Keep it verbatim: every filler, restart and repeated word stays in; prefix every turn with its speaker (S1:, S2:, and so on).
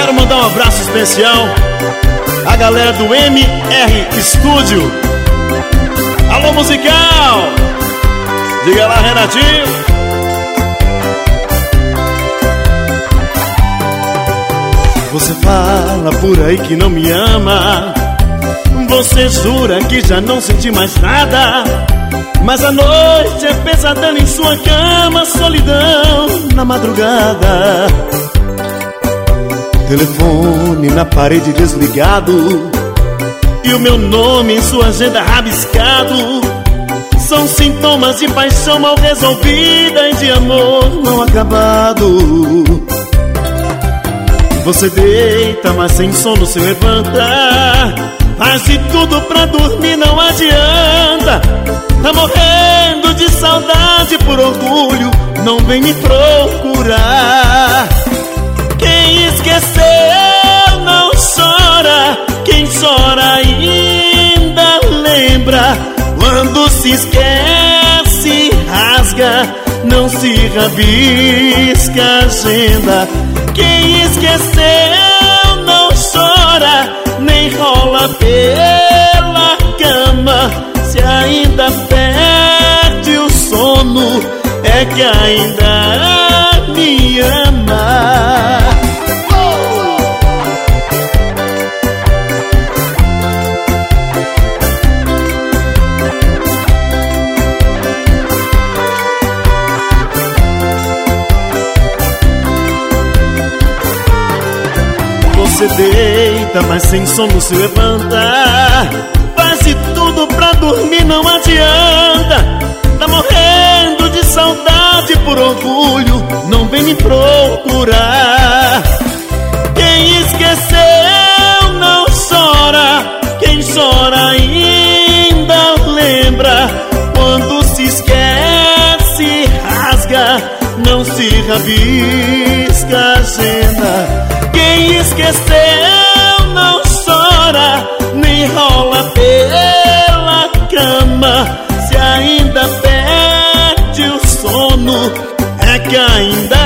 S1: Quero mandar um abraço especial à galera do M R Studio. Alô, musical! Diga lá, Renatinho. Você fala por aí que não me ama, você jura que já não sente mais nada, mas a noite é pesadelo em sua cama, solidão na madrugada. Telefone na parede desligado e o meu nome em sua agenda rabiscado. São sintomas de paixão mal resolvida e de amor não acabado. Você deita, mas sem sono se levanta, faz de tudo pra dormir, não adianta. Tá morrendo de saudade, por orgulho não vem me procurar. Quem esqueceu não chora, quem chora ainda lembra. Quando se esquece, rasga, não se rabisca a agenda. Quem esqueceu não chora, nem rola pela cama. Se ainda perde o sono, é que ainda me ama. Você deita, mas sem sono se levanta, faz de tudo pra dormir, não adianta. Tá morrendo de saudade, por orgulho não vem me procurar. Quem esqueceu não chora, quem chora ainda lembra. Quando se esquece, rasga, não se rabisca a agenda. Quem esqueceu não chora, nem rola pela cama. Se ainda perde o sono, é que ainda